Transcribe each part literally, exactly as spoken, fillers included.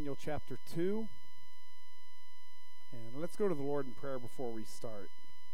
Daniel chapter two. And let's go to the Lord in prayer before we start.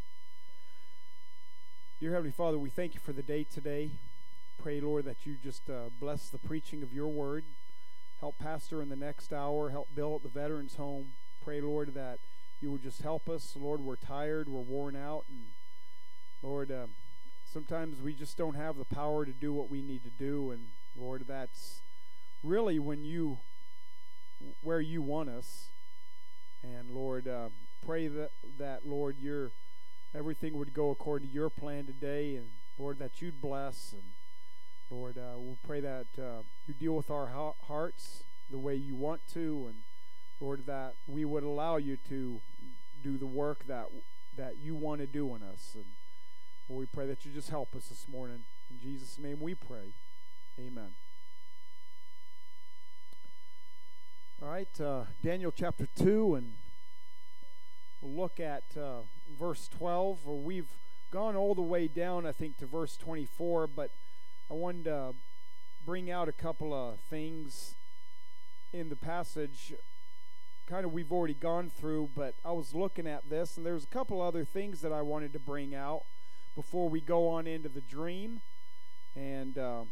Dear Heavenly Father, we thank you for the day today. Pray, Lord, that you just uh, bless the preaching of your word. Help Pastor in the next hour. Help Bill at the Veterans Home. Pray, Lord, that you would just help us. Lord, we're tired. We're worn out. And Lord, uh, sometimes we just don't have the power to do what we need to do. And Lord, that's really when you, where you want us. And Lord, uh, pray that, that, Lord, your everything would go according to your plan today. And Lord, that you'd bless. And Lord, uh, we'll pray that uh, you deal with our ha- hearts the way you want to. And Lord, that we would allow you to do the work that that you want to do in us. And Lord, we pray that you just help us this morning. In Jesus' name we pray. Amen. All right, uh, Daniel chapter two, and we'll look at uh, verse twelve. Or we've gone all the way down, I think, to verse twenty-four, but I wanted to bring out a couple of things in the passage. Kind of we've already gone through, but I was looking at this, and there's a couple other things that I wanted to bring out before we go on into the dream. And uh,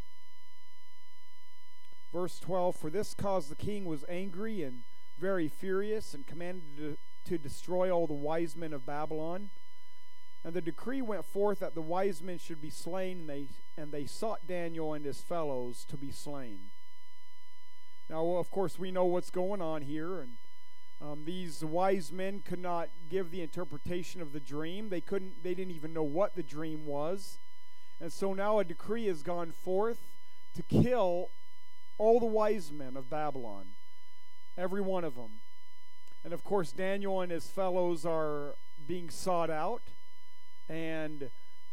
verse twelve, for this cause the king was angry and very furious, and commanded to, to destroy all the wise men of Babylon. And the decree went forth that the wise men should be slain, and they, and they sought Daniel and his fellows to be slain. Now, of course, we know what's going on here, and um, these wise men could not give the interpretation of the dream. They couldn't. They didn't even know what the dream was. And so now a decree has gone forth to kill all the wise men of Babylon, every one of them. And of course, Daniel and his fellows are being sought out, and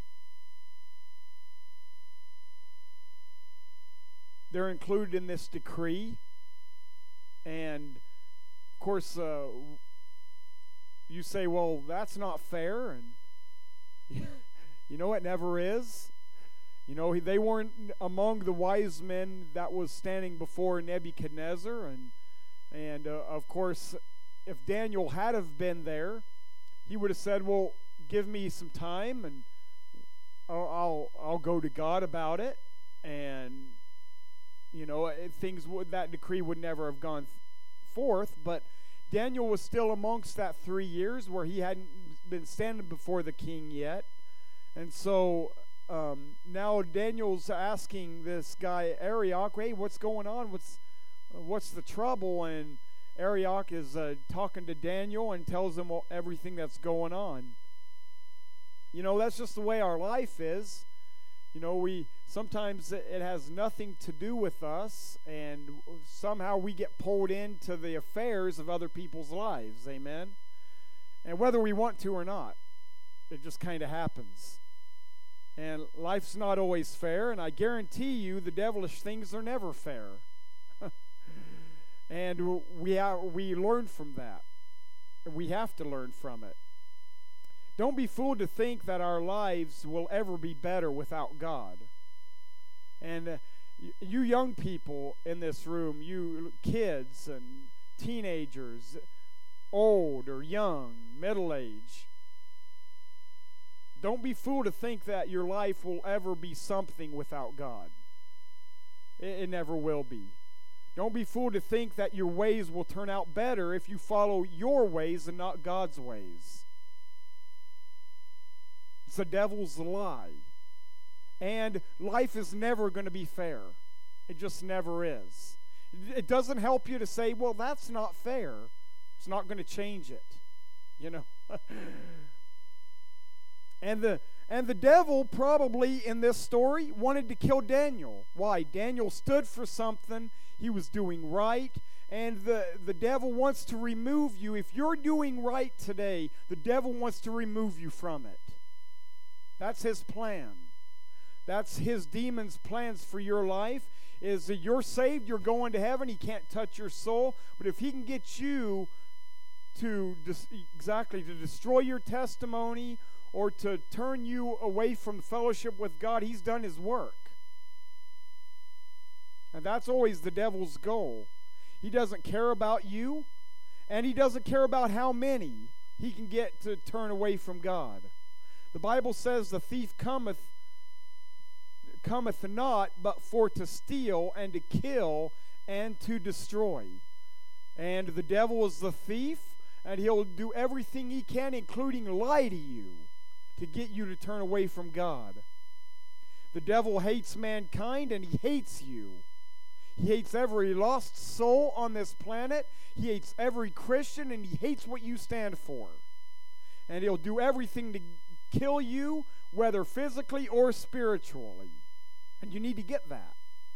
they're included in this decree. And of course, uh, you say, well, that's not fair. And you know, it never is. You know, they weren't among the wise men that was standing before Nebuchadnezzar. And, and uh, of course, if Daniel had have been there, he would have said, well, give me some time, and I'll, I'll, I'll go to God about it. And You know, it, things would that decree would never have gone th- forth, but Daniel was still amongst that three years where he hadn't been standing before the king yet. And so um, now Daniel's asking this guy Arioch, hey, what's going on? What's uh, what's the trouble? And Arioch is uh, talking to Daniel and tells him everything that's going on. You know, that's just the way our life is. You know, we sometimes it has nothing to do with us, and somehow we get pulled into the affairs of other people's lives. Amen? And whether we want to or not, it just kind of happens. And life's not always fair, and I guarantee you the devilish things are never fair. And we are, we learn from that. We have to learn from it. Don't be fooled to think that our lives will ever be better without God. And uh, you young people in this room, you kids and teenagers, old or young, middle age, don't be fooled to think that your life will ever be something without God. It, it never will be. Don't be fooled to think that your ways will turn out better if you follow your ways and not God's ways. It's the devil's lie. And life is never going to be fair. It just never is. It doesn't help you to say, well, that's not fair. It's not going to change it. You know? and the and the devil probably in this story wanted to kill Daniel. Why? Daniel stood for something. He was doing right. And the, the devil wants to remove you. If you're doing right today, the devil wants to remove you from it. That's his plan. That's his demon's plans for your life, is that you're saved, you're going to heaven, he can't touch your soul. But if he can get you to dis- exactly to destroy your testimony or to turn you away from fellowship with God, he's done his work. And that's always the devil's goal. He doesn't care about you, and he doesn't care about how many he can get to turn away from God. The Bible says the thief cometh cometh not but for to steal and to kill and to destroy. And the devil is the thief, and he'll do everything he can, including lie to you, to get you to turn away from God. The devil hates mankind, and he hates you. He hates every lost soul on this planet. He hates every Christian, and he hates what you stand for. And he'll do everything to kill you, whether physically or spiritually. And you need to get that.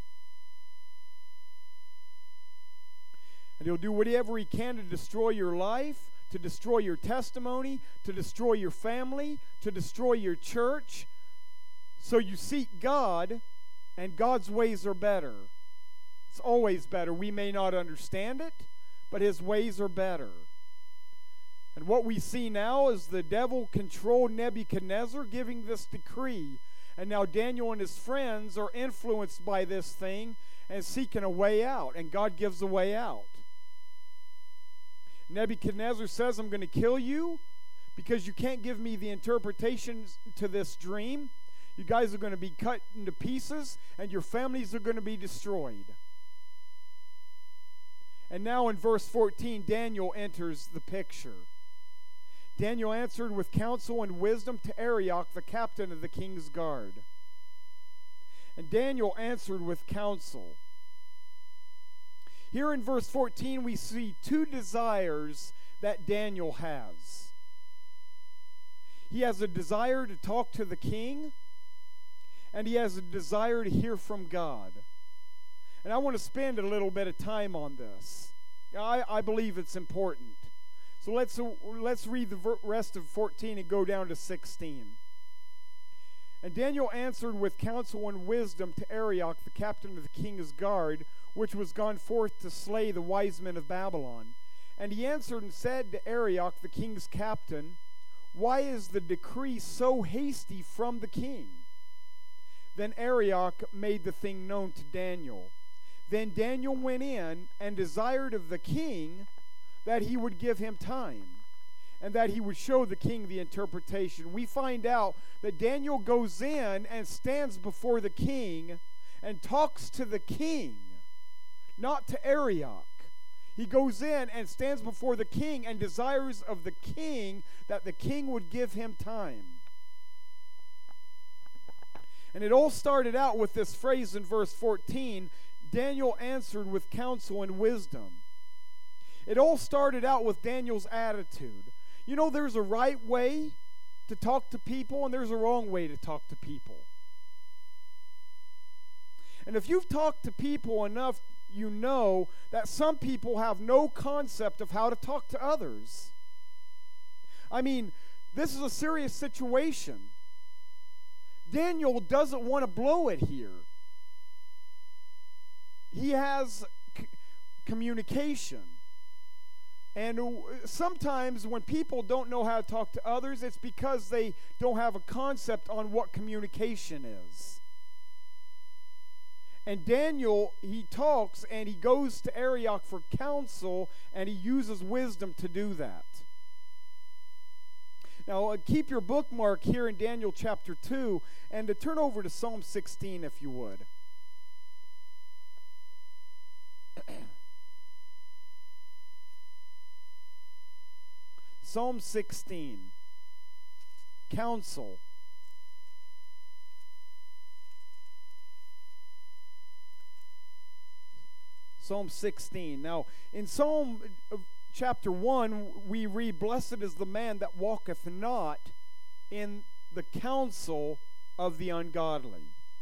And he'll do whatever he can to destroy your life, to destroy your testimony, to destroy your family, to destroy your church. So you seek God, and God's ways are better. It's always better. We may not understand it, but his ways are better. And what we see now is the devil controlled Nebuchadnezzar, giving this decree. And now Daniel and his friends are influenced by this thing and seeking a way out. And God gives a way out. Nebuchadnezzar says, I'm going to kill you because you can't give me the interpretations to this dream. You guys are going to be cut into pieces, and your families are going to be destroyed. And now in verse fourteen, Daniel enters the picture. Daniel answered with counsel and wisdom to Arioch, the captain of the king's guard. And Daniel answered with counsel. Here in verse fourteen, we see two desires that Daniel has. He has a desire to talk to the king, and he has a desire to hear from God. And I want to spend a little bit of time on this. I, I believe it's important. So let's, uh, let's read the ver- rest of fourteen and go down to sixteen. And Daniel answered with counsel and wisdom to Arioch, the captain of the king's guard, which was gone forth to slay the wise men of Babylon. And he answered and said to Arioch, the king's captain, Why is the decree so hasty from the king? Then Arioch made the thing known to Daniel. Then Daniel went in and desired of the king that he would give him time, and that he would show the king the interpretation. We find out that Daniel goes in and stands before the king and talks to the king, not to Arioch. He goes in and stands before the king and desires of the king that the king would give him time. And it all started out with this phrase in verse fourteen, Daniel answered with counsel and wisdom. It all started out with Daniel's attitude. You know, there's a right way to talk to people, and there's a wrong way to talk to people. And if you've talked to people enough, you know that some people have no concept of how to talk to others. I mean, this is a serious situation. Daniel doesn't want to blow it here. He has c- communication. And sometimes when people don't know how to talk to others, it's because they don't have a concept on what communication is. And Daniel, he talks and he goes to Arioch for counsel, and he uses wisdom to do that. Now, uh, keep your bookmark here in Daniel chapter two, and to turn over to Psalm sixteen if you would. Psalm sixteen, counsel. Psalm sixteen. Now, in Psalm chapter one, we read, Blessed is the man that walketh not in the counsel of the ungodly.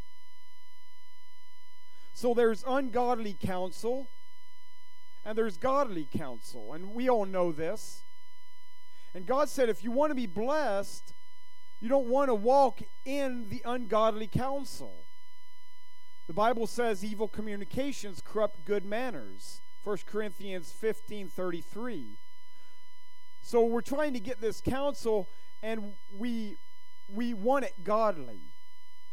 So there's ungodly counsel, and there's godly counsel, and we all know this. And God said, if you want to be blessed, you don't want to walk in the ungodly counsel. The Bible says evil communications corrupt good manners. First Corinthians fifteen thirty-three. So we're trying to get this counsel, and we, we want it godly.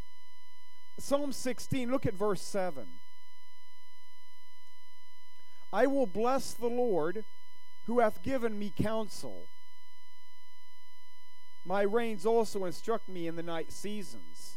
Psalm sixteen, look at verse seven. I will bless the Lord who hath given me counsel. My reins also instruct me in the night seasons.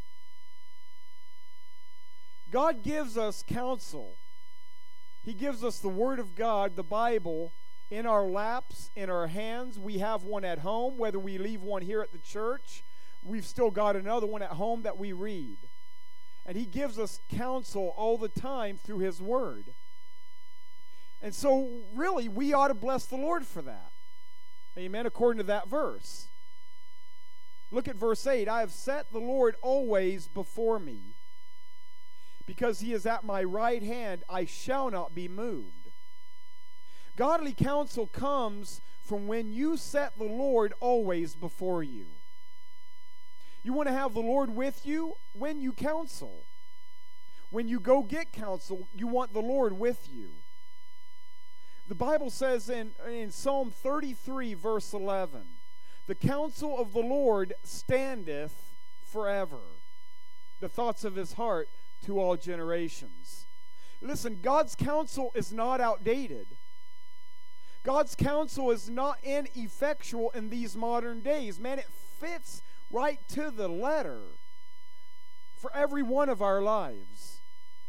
God gives us counsel. He gives us the Word of God, the Bible, in our laps, in our hands. We have one at home. Whether we leave one here at the church, we've still got another one at home that we read. And He gives us counsel all the time through His Word. And so, really, we ought to bless the Lord for that. Amen, according to that verse. Look at verse eight. I have set the Lord always before me. Because He is at my right hand, I shall not be moved. Godly counsel comes from when you set the Lord always before you. You want to have the Lord with you when you counsel. When you go get counsel, you want the Lord with you. The Bible says in, in Psalm thirty-three, verse eleven, the counsel of the Lord standeth forever, the thoughts of His heart to all generations. Listen, God's counsel is not outdated. God's counsel is not ineffectual in these modern days. Man, it fits right to the letter for every one of our lives.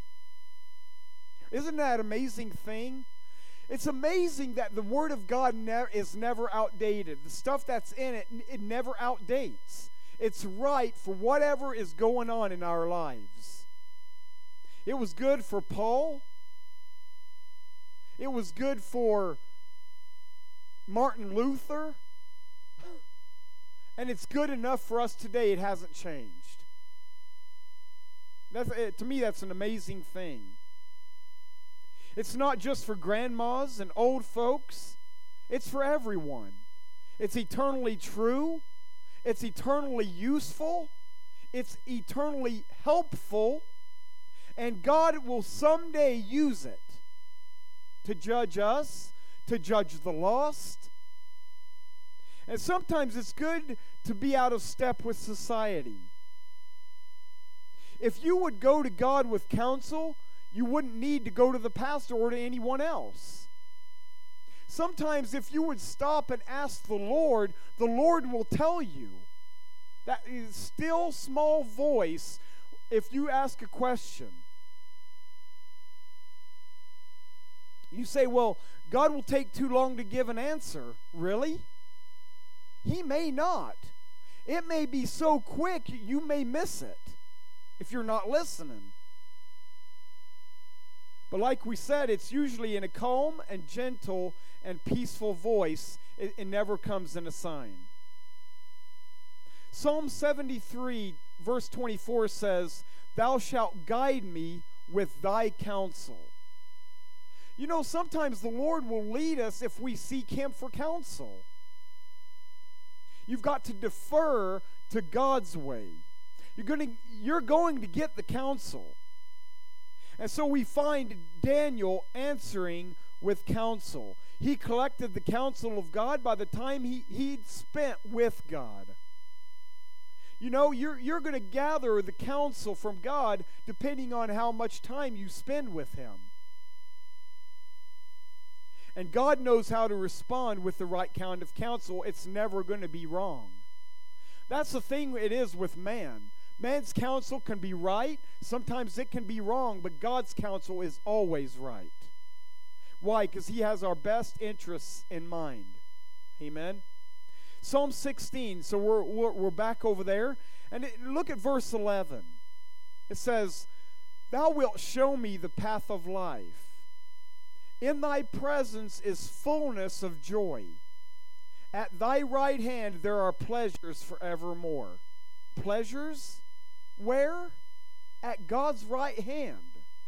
Isn't that an amazing thing? It's amazing that the Word of God ne- is never outdated. The stuff that's in it, it never outdates. It's right for whatever is going on in our lives. It was good for Paul. It was good for Martin Luther. And it's good enough for us today. It hasn't changed. That's, it, to me, that's an amazing thing. It's not just for grandmas and old folks. It's for everyone. It's eternally true. It's eternally useful. It's eternally helpful. And God will someday use it to judge us, to judge the lost. And sometimes it's good to be out of step with society. If you would go to God with counsel, you wouldn't need to go to the pastor or to anyone else. Sometimes if you would stop and ask the Lord, the Lord will tell you. That is still small voice if you ask a question. You say, well, God will take too long to give an answer. Really? He may not. It may be so quick you may miss it if you're not listening. But like we said, it's usually in a calm and gentle and peaceful voice. It, it never comes in a sign. Psalm seventy-three, verse twenty-four says, Thou shalt guide me with thy counsel. You know, sometimes the Lord will lead us if we seek Him for counsel. You've got to defer to God's way. You're going to, you're going to get the counsel. And so we find Daniel answering with counsel. He collected the counsel of God by the time he, he'd spent with God. You know, you're, you're going to gather the counsel from God depending on how much time you spend with Him. And God knows how to respond with the right kind of counsel. It's never going to be wrong. That's the thing it is with man. Man's counsel can be right. Sometimes it can be wrong, but God's counsel is always right. Why? Because He has our best interests in mind. Amen? Psalm sixteen, so we're, we're, we're back over there. And it, look at verse eleven. It says, Thou wilt show me the path of life. In thy presence is fullness of joy. At thy right hand there are pleasures forevermore. Pleasures? Where? At God's right hand.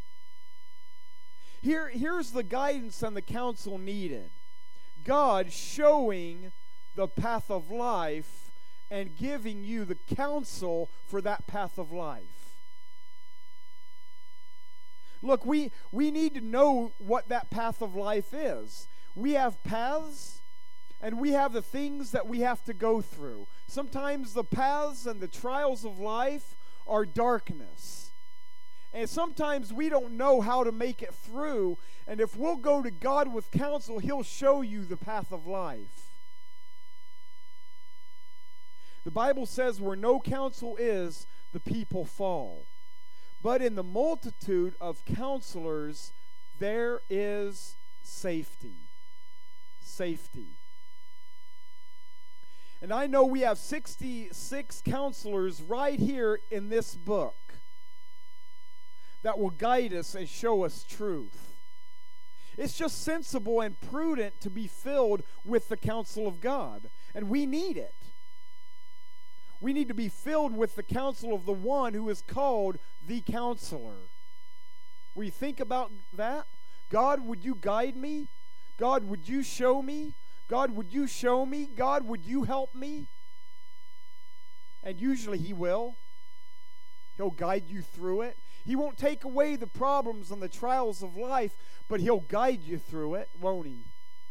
Here, here's the guidance and the counsel needed. God showing the path of life and giving you the counsel for that path of life. Look, we, we need to know what that path of life is. We have paths, and we have the things that we have to go through. Sometimes the paths and the trials of life are darkness. And sometimes we don't know how to make it through. And if we'll go to God with counsel, He'll show you the path of life. The Bible says where no counsel is, the people fall. But in the multitude of counselors, there is safety. Safety. And I know we have sixty-six counselors right here in this book that will guide us and show us truth. It's just sensible and prudent to be filled with the counsel of God, and we need it. We need to be filled with the counsel of the one who is called the Counselor. Will you think about that? God, would you guide me? God, would you show me? God, would you show me? God, would you help me? And usually He will. He'll guide you through it. He won't take away the problems and the trials of life, but He'll guide you through it, won't He?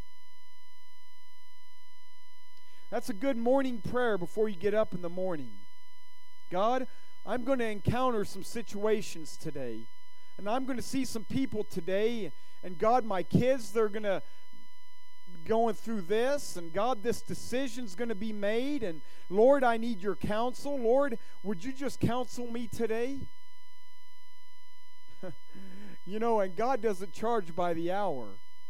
That's a good morning prayer before you get up in the morning. God, I'm going to encounter some situations today. And I'm going to see some people today. And God, my kids, they're going to going through this, and God, this decision's going to be made, and Lord, I need your counsel. Lord, would you just counsel me today? You know, and God doesn't charge by the hour.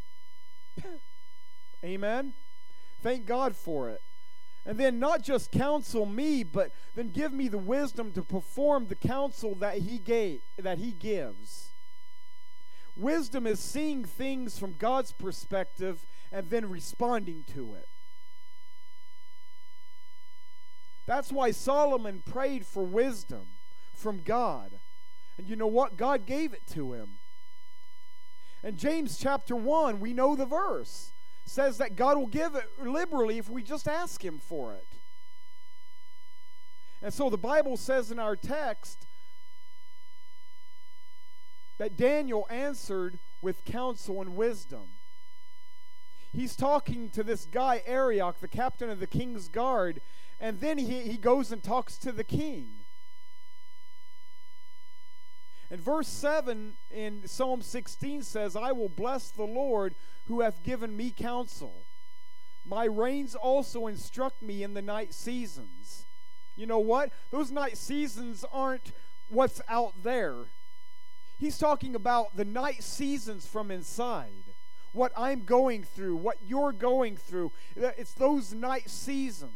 Amen? Thank God for it. And then not just counsel me, but then give me the wisdom to perform the counsel that he gave, that he gives. Wisdom is seeing things from God's perspective and then responding to it. That's why Solomon prayed for wisdom from God. And you know what? God gave it to him. And James chapter one, we know the verse, says that God will give it liberally if we just ask Him for it. And so the Bible says in our text that Daniel answered with counsel and wisdom. He's talking to this guy, Arioch, the captain of the king's guard, and then he, he goes and talks to the king. And verse seven in Psalm sixteen says, I will bless the Lord who hath given me counsel. My reins also instruct me in the night seasons. You know what? Those night seasons aren't what's out there. He's talking about the night seasons from inside. What I'm going through, what you're going through. It's those night seasons.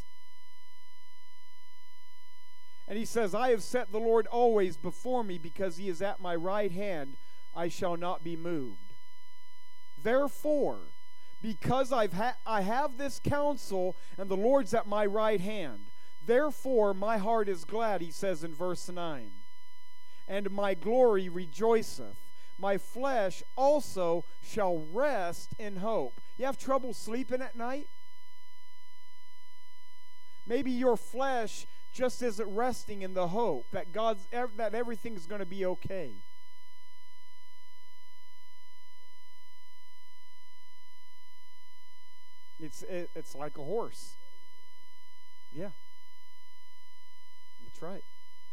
And he says, I have set the Lord always before me, because he is at my right hand, I shall not be moved. Therefore, because I've ha- I have this counsel, and the Lord's at my right hand, therefore my heart is glad, he says in verse nine. And my glory rejoiceth. My flesh also shall rest in hope. You have trouble sleeping at night? Maybe your flesh just isn't resting in the hope that God's that everything's going to be okay. It's it, it's like a horse. Yeah. That's right.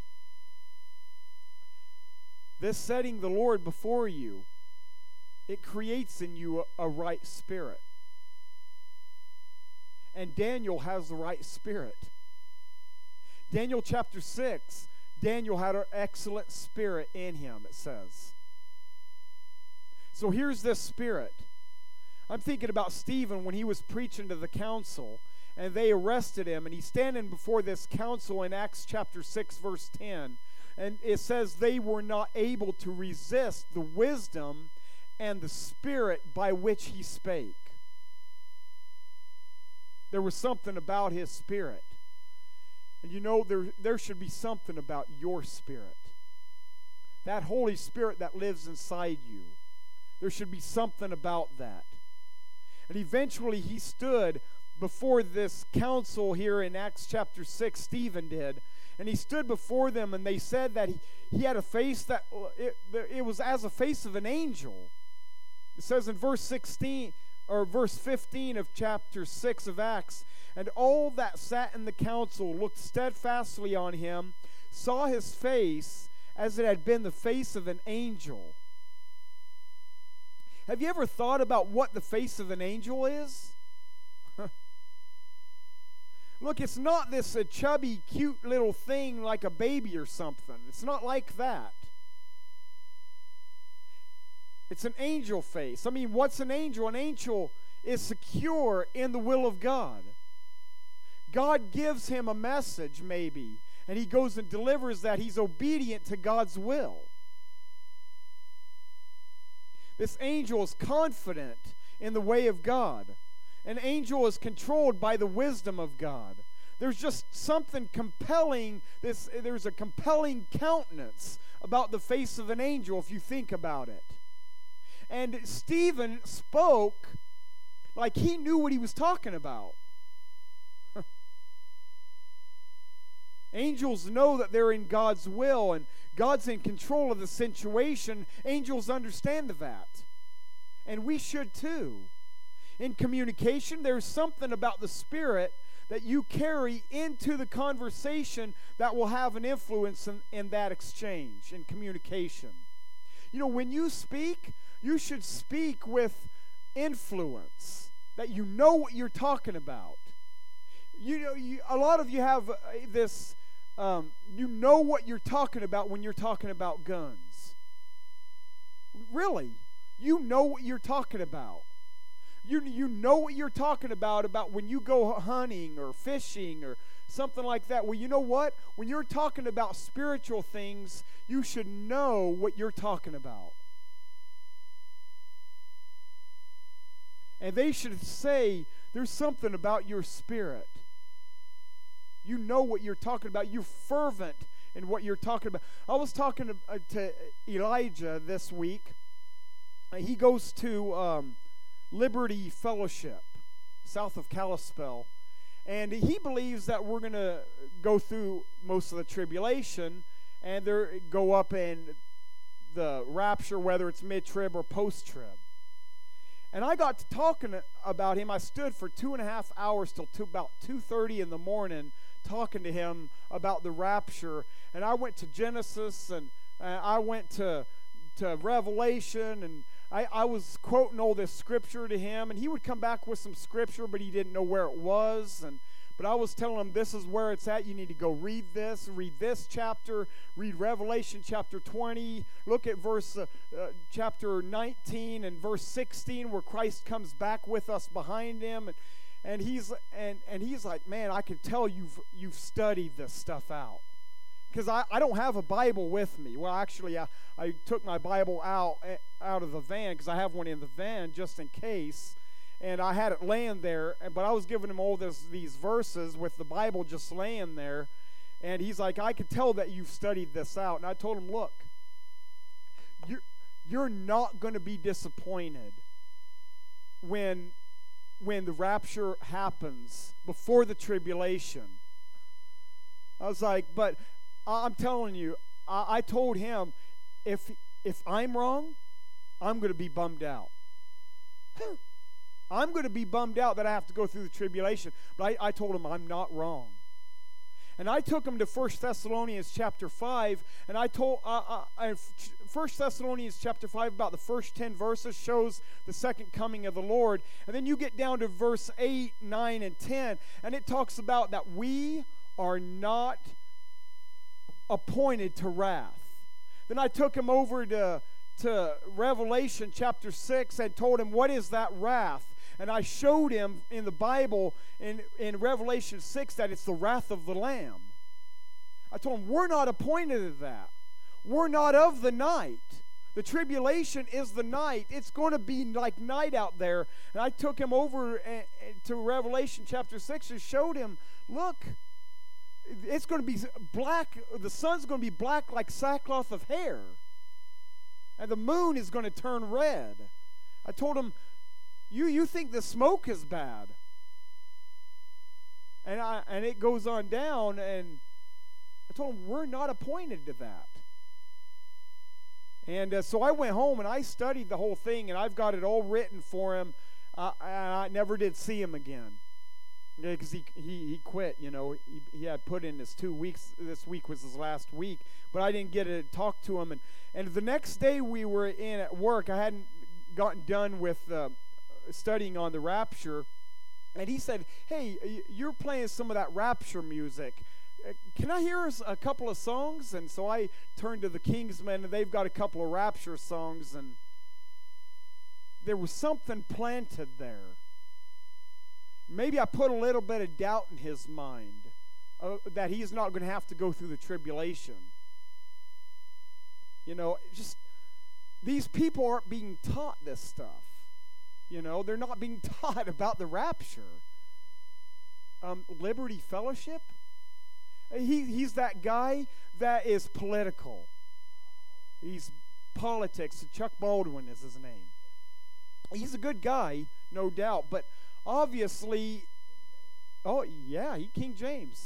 This setting the Lord before you, it creates in you a, a right spirit. And Daniel has the right spirit. Daniel chapter six, Daniel had an excellent spirit in him, it says. So here's this spirit. I'm thinking about Stephen when he was preaching to the council, and they arrested him, and he's standing before this council in Acts chapter six, verse ten. And it says they were not able to resist the wisdom and the spirit by which he spake. There was something about his spirit. And you know, there, there should be something about your spirit. That Holy Spirit that lives inside you. There should be something about that. And eventually he stood before this council here in Acts chapter six, Stephen did. And he stood before them, and they said that he, he had a face that, it, it was as a face of an angel. It says in verse sixteen, or verse fifteen of chapter six of Acts, and all that sat in the council looked steadfastly on him, saw his face, as it had been the face of an angel. Have you ever thought about what the face of an angel is? Look, it's not this uh, chubby, cute little thing like a baby or something. It's not like that. It's an angel face. I mean, what's an angel? An angel is secure in the will of God. God gives him a message, maybe, and he goes and delivers that. He's obedient to God's will. This angel is confident in the way of God. An angel is controlled by the wisdom of God. There's just something compelling. This, there's a compelling countenance about the face of an angel if you think about it. And Stephen spoke like he knew what he was talking about. Angels know that they're in God's will and God's in control of the situation. Angels understand that. And we should too. In communication, there's something about the Spirit that you carry into the conversation that will have an influence in, in that exchange, in communication. You know, when you speak, you should speak with influence, that you know what you're talking about. You know, you, a lot of you have uh, this, um, you know what you're talking about when you're talking about guns. Really, you know what you're talking about. You, you know what you're talking about, about when you go hunting or fishing or something like that. Well, you know what? When you're talking about spiritual things, you should know what you're talking about. And they should say, there's something about your spirit. You know what you're talking about. You're fervent in what you're talking about. I was talking to, uh, to Elijah this week. Uh, he goes to um, Liberty Fellowship, south of Kalispell. And he believes that we're going to go through most of the tribulation and there go up in the rapture, whether it's mid-trib or post-trib. And I got to talking about him. I stood for two and a half hours till two, about two thirty in the morning talking to him about the rapture. And I went to Genesis and uh, I went to, to Revelation and I, I was quoting all this scripture to him, and he would come back with some scripture, but he didn't know where it was. And but I was telling him, this is where it's at. You need to go read this, read this chapter, read Revelation chapter twenty. Look at verse uh, uh, chapter nineteen and verse sixteen, where Christ comes back with us behind him. And, and he's and and he's like, man, I can tell you've you've studied this stuff out. Because I, I don't have a Bible with me. Well, actually, I, I took my Bible out out of the van because I have one in the van just in case. And I had it laying there. But I was giving him all this, these verses with the Bible just laying there. And he's like, I could tell that you've studied this out. And I told him, look, you're, you're not going to be disappointed when, when the rapture happens before the tribulation. I was like, but I'm telling you, I, I told him, if if I'm wrong, I'm going to be bummed out. I'm going to be bummed out that I have to go through the tribulation. But I, I told him I'm not wrong. And I took him to First Thessalonians chapter five, and I told uh, uh, First Thessalonians chapter five, about the first ten verses, shows the second coming of the Lord. And then you get down to verse eight, nine, and ten, and it talks about that we are not appointed to wrath. Then I took him over to, to Revelation chapter six and told him, what is that wrath? And I showed him in the Bible, in, in Revelation six, that it's the wrath of the Lamb. I told him, we're not appointed to that. We're not of the night. The tribulation is the night. It's going to be like night out there. And I took him over a, a, to Revelation chapter six and showed him, look, it's going to be black. The sun's going to be black like sackcloth of hair. And the moon is going to turn red. I told him, you you think the smoke is bad. And I and it goes on down, and I told him, we're not appointed to that. And uh, so I went home and I studied the whole thing, and I've got it all written for him. Uh, and I never did see him again. Yeah, because he, he he quit. You know, he he had put in his two weeks. This week was his last week, but I didn't get to talk to him. And and the next day we were in at work. I hadn't gotten done with uh, studying on the rapture, and he said, "Hey, you're playing some of that rapture music. Can I hear a couple of songs?" And so I turned to the Kingsmen, and they've got a couple of rapture songs, and there was something planted there. Maybe I put a little bit of doubt in his mind uh, that he's not going to have to go through the tribulation. You know, just these people aren't being taught this stuff. You know, they're not being taught about the rapture. Um, Liberty Fellowship? He, he's that guy that is political. He's politics. Chuck Baldwin is his name. He's a good guy, no doubt, but obviously, oh yeah, he King James.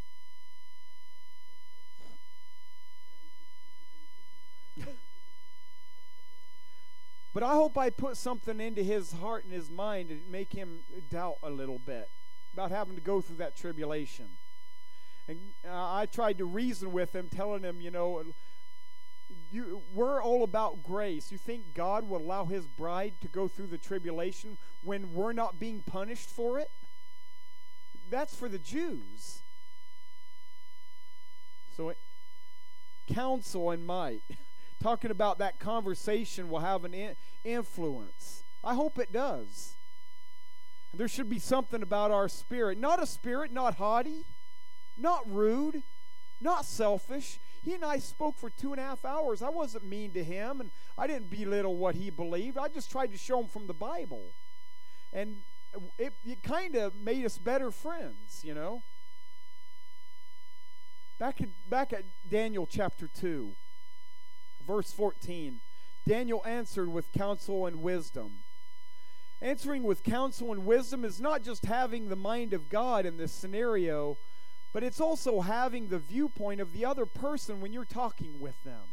But I hope I put something into his heart and his mind and make him doubt a little bit about having to go through that tribulation. And uh, I tried to reason with him, telling him, you know, you, we're all about grace. You think God will allow his bride to go through the tribulation when we're not being punished for it? That's for the Jews. So, it, counsel and might. Talking about that conversation will have an in, influence. I hope it does. And there should be something about our spirit. Not a spirit, not haughty, not rude, not selfish. He and I spoke for two and a half hours. I wasn't mean to him, and I didn't belittle what he believed. I just tried to show him from the Bible. And it, it kind of made us better friends, you know. Back at, back at Daniel chapter two, verse fourteen. Daniel answered with counsel and wisdom. Answering with counsel and wisdom is not just having the mind of God in this scenario, but it's also having the viewpoint of the other person when you're talking with them.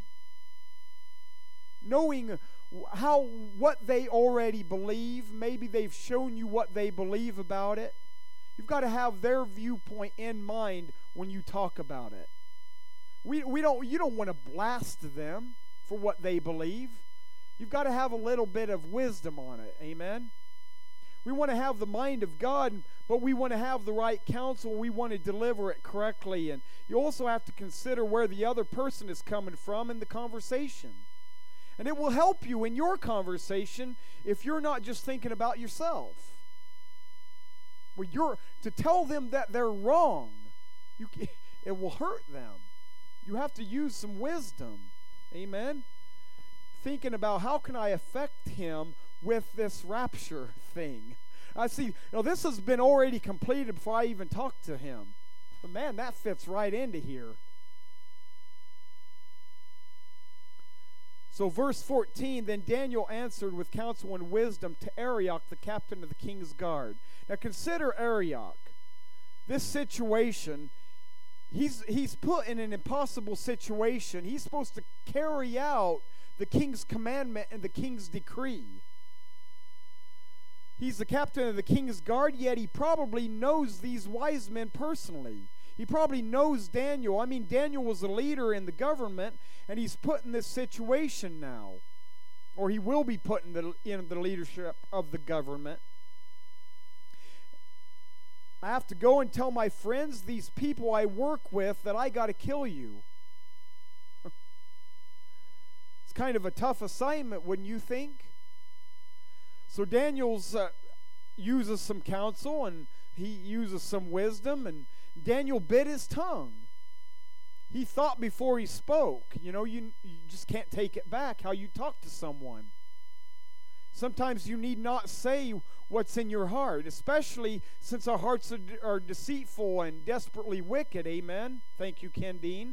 Knowing how what they already believe, maybe they've shown you what they believe about it. You've got to have their viewpoint in mind when you talk about it. We we don't you don't want to blast them for what they believe. You've got to have a little bit of wisdom on it. Amen. We want to have the mind of God, but we want to have the right counsel. We want to deliver it correctly. And you also have to consider where the other person is coming from in the conversation. And it will help you in your conversation if you're not just thinking about yourself. Where you're to tell them that they're wrong, you can, it will hurt them. You have to use some wisdom. Amen. Thinking about how can I affect him with this rapture thing. I see, you know, this has been already completed before I even talked to him. But man, that fits right into here. So verse fourteen, then Daniel answered with counsel and wisdom to Arioch, the captain of the king's guard. Now consider Arioch. This situation, he's he's put in an impossible situation. He's supposed to carry out the king's commandment and the king's decree. He's the captain of the king's guard, yet he probably knows these wise men personally. He probably knows Daniel. I mean, Daniel was a leader in the government, and he's put in this situation now. Or he will be put in the, in the leadership of the government. I have to go and tell my friends, these people I work with, that I got to kill you. It's kind of a tough assignment, wouldn't you think? So Daniel's uh, uses some counsel, and he uses some wisdom, and Daniel bit his tongue. He thought before he spoke. You know, you, you just can't take it back how you talk to someone. Sometimes you need not say what's in your heart, especially since our hearts are, are deceitful and desperately wicked. Amen. Thank you, Ken Dean.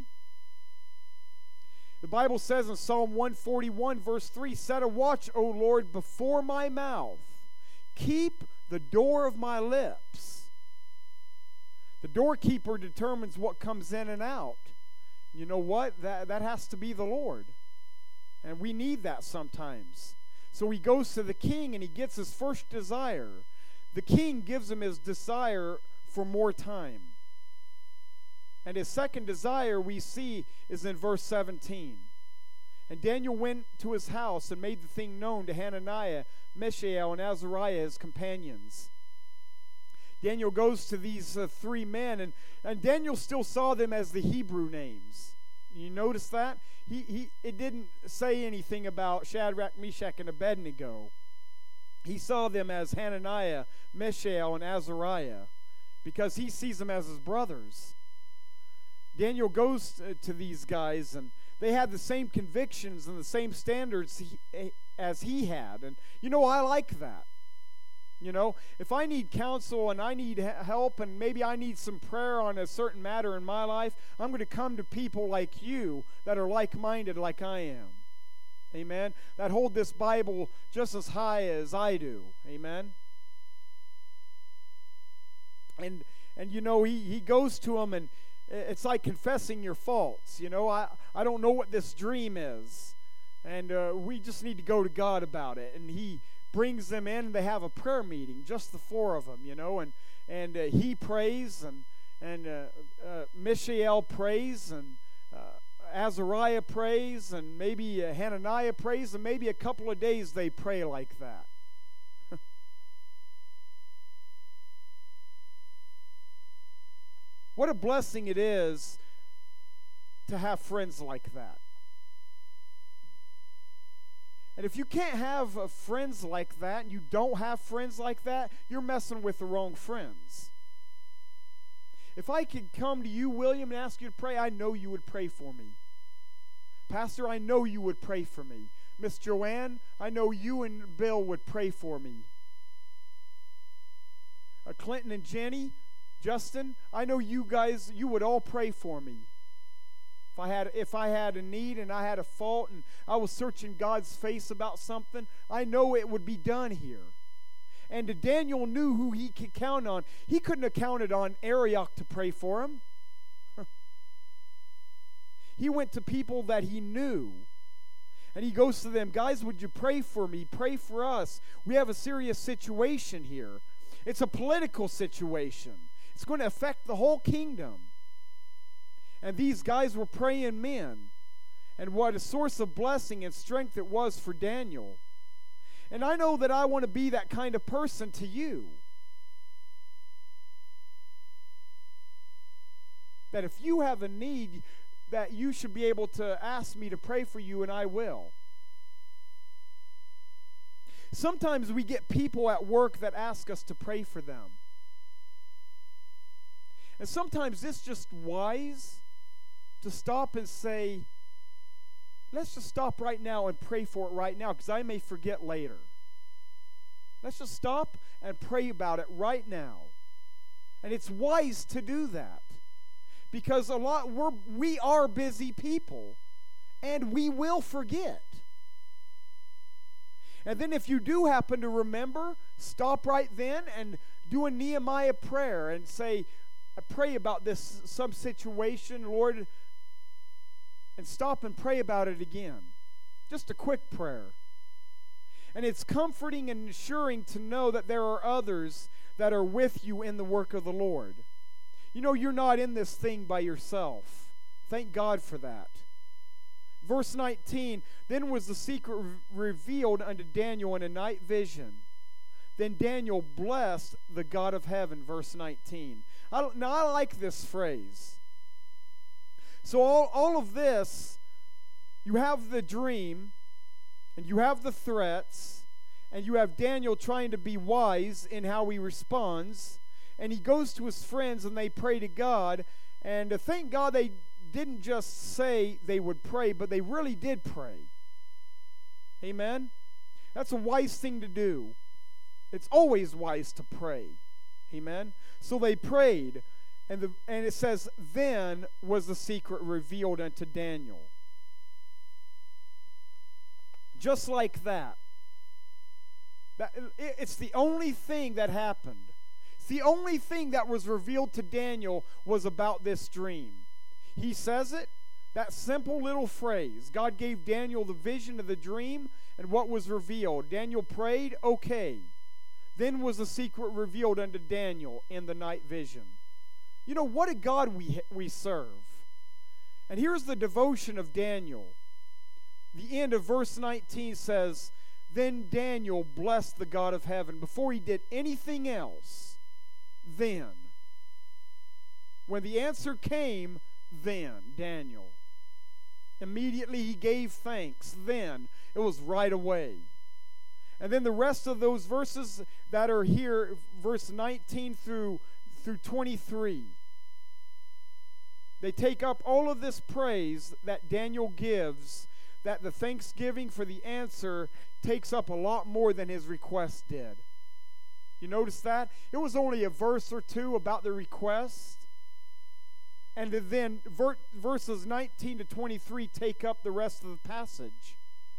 The Bible says in Psalm one forty-one, verse three, set a watch, O Lord, before my mouth. Keep the door of my lips. The doorkeeper determines what comes in and out. You know what? That, that has to be the Lord. And we need that sometimes. So he goes to the king and he gets his first desire. the king gives him his desire for more time. And his second desire we see is in verse seventeen. And Daniel went to his house and made the thing known to Hananiah, Mishael, and Azariah, his companions. Daniel goes to these uh, three men, and, and Daniel still saw them as the Hebrew names. You notice that? He, he, it didn't say anything about Shadrach, Meshach, and Abednego. He saw them as Hananiah, Mishael, and Azariah because he sees them as his brothers. Daniel goes to, to these guys, and they had the same convictions and the same standards he, as he had. And, you know, I like that. You know, if I need counsel and I need help and maybe I need some prayer on a certain matter in my life, I'm going to come to people like you that are like-minded like I am. Amen? That hold this Bible just as high as I do. Amen? And, and you know, he, he goes to them, and it's like confessing your faults. You know, I, I don't know what this dream is. And uh, we just need to go to God about it. And he brings them in, and they have a prayer meeting, just the four of them, you know, and and uh, he prays, and and uh, uh, Mishael prays, and uh, Azariah prays, and maybe uh, Hananiah prays, and maybe a couple of days they pray like that. What a blessing it is to have friends like that. And if you can't have uh, friends like that, and you don't have friends like that, you're messing with the wrong friends. If I could come to you, William, and ask you to pray, I know you would pray for me. Pastor, I know you would pray for me. Miss Joanne, I know you and Bill would pray for me. Uh, Clinton and Jenny, Justin, I know you guys, you would all pray for me. If I had if I had a need and I had a fault and I was searching God's face about something, I know it would be done here. And Daniel knew who he could count on. He couldn't have counted on Arioch to pray for him. He went to people that he knew. And he goes to them, guys, would you pray for me? Pray for us. We have a serious situation here. It's a political situation. It's going to affect the whole kingdom. And these guys were praying men. And what a source of blessing and strength it was for Daniel. And I know that I want to be that kind of person to you. That if you have a need, that you should be able to ask me to pray for you, and I will. Sometimes we get people at work that ask us to pray for them. And sometimes it's just wise to stop and say, let's just stop right now and pray for it right now, because I may forget later. Let's just stop and pray about it right now. And it's wise to do that, because a lot we're we are busy people, and we will forget. And then if you do happen to remember, stop right then and do a Nehemiah prayer and say, I pray about this some situation, Lord, and stop and pray about it again. Just a quick prayer. And it's comforting and assuring to know that there are others that are with you in the work of the Lord. You know, you're not in this thing by yourself. Thank God for that. Verse nineteen, then was the secret re- revealed unto Daniel in a night vision. Then Daniel blessed the God of heaven, verse nineteen. I don't, now, I like this phrase. So all, all of this, you have the dream, and you have the threats, and you have Daniel trying to be wise in how he responds, and he goes to his friends, and they pray to God, and uh, thank God they didn't just say they would pray, but they really did pray. Amen? That's a wise thing to do. It's always wise to pray. Amen? So they prayed, and the and it says, then was the secret revealed unto Daniel. Just like that. that it, it's the only thing that happened. It's the only thing that was revealed to Daniel was about this dream. He says it, that simple little phrase. God gave Daniel the vision of the dream and what was revealed. Daniel prayed, okay. Then was the secret revealed unto Daniel in the night vision. You know, what a God we, we serve. And here's the devotion of Daniel. The end of verse nineteen says, then Daniel blessed the God of heaven. Before he did anything else, then. When the answer came, then, Daniel. Immediately he gave thanks. Then. It was right away. And then the rest of those verses that are here, verse nineteen through, through twenty-three, they take up all of this praise that Daniel gives, that the thanksgiving for the answer takes up a lot more than his request did. You notice that? It was only a verse or two about the request. And then ver- verses nineteen to twenty-three take up the rest of the passage.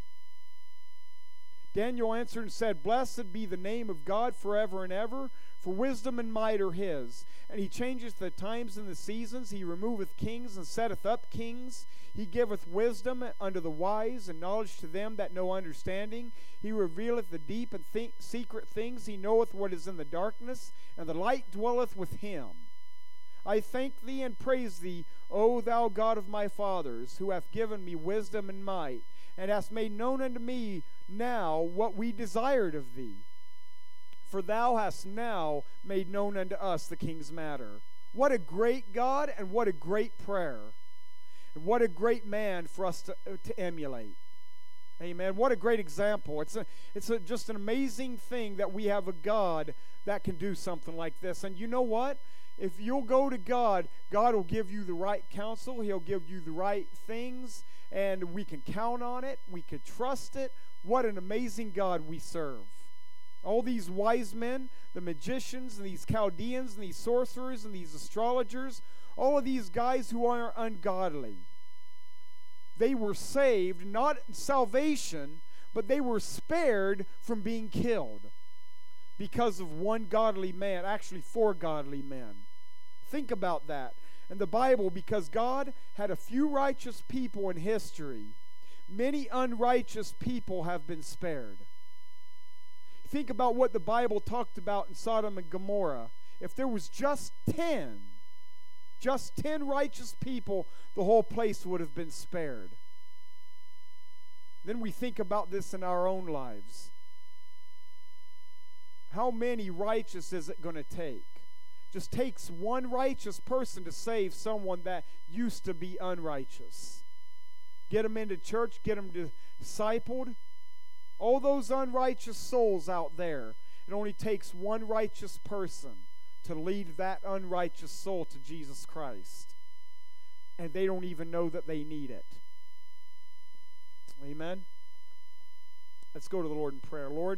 Daniel answered and said, blessed be the name of God forever and ever, for wisdom and might are his. And he changeth the times and the seasons. He removeth kings and setteth up kings. He giveth wisdom unto the wise and knowledge to them that know understanding. He revealeth the deep and th- secret things. He knoweth what is in the darkness, and the light dwelleth with him. I thank thee and praise thee, O thou God of my fathers, who hath given me wisdom and might, and hast made known unto me now what we desired of thee. For thou hast now made known unto us the king's matter. What a great God, and what a great prayer. And what a great man for us to, to emulate. Amen. What a great example. It's a, it's a, just an amazing thing that we have a God that can do something like this. And you know what? If you'll go to God, God will give you the right counsel. He'll give you the right things, and we can count on it. We can trust it. What an amazing God we serve. All these wise men, the magicians, and these Chaldeans, and these sorcerers, and these astrologers, all of these guys who are ungodly, they were saved, not salvation, but they were spared from being killed because of one godly man, actually four godly men. Think about that. In the Bible, because God had a few righteous people in history, many unrighteous people have been spared. Think about what the Bible talked about in Sodom and Gomorrah. If there was just ten, just ten righteous people, the whole place would have been spared. Then we think about this in our own lives. How many righteous is it going to take? Just takes one righteous person to save someone that used to be unrighteous. Get them into church, get them discipled. All those unrighteous souls out there, it only takes one righteous person to lead that unrighteous soul to Jesus Christ. And they don't even know that they need it. Amen? Let's go to the Lord in prayer. Lord,